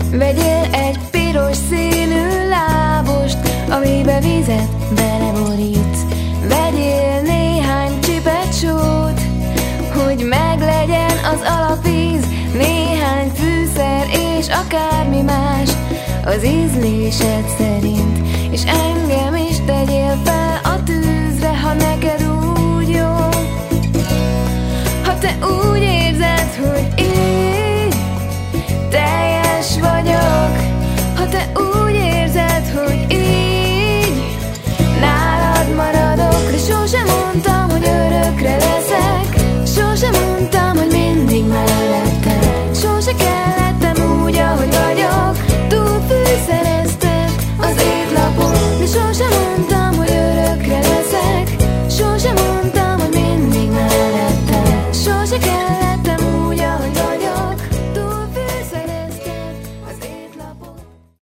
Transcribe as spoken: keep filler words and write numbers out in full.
Vegyél egy piros színű lábost, amibe vizet beleborítsz. Vegyél néhány csipet sót, hogy meglegyen az alapvíz. Néhány fűszer és akármi más az ízlésed szerint. És engem is tegyél fel a tűzre, ha neked úgy jó. Ha te úgy érzed, hogy én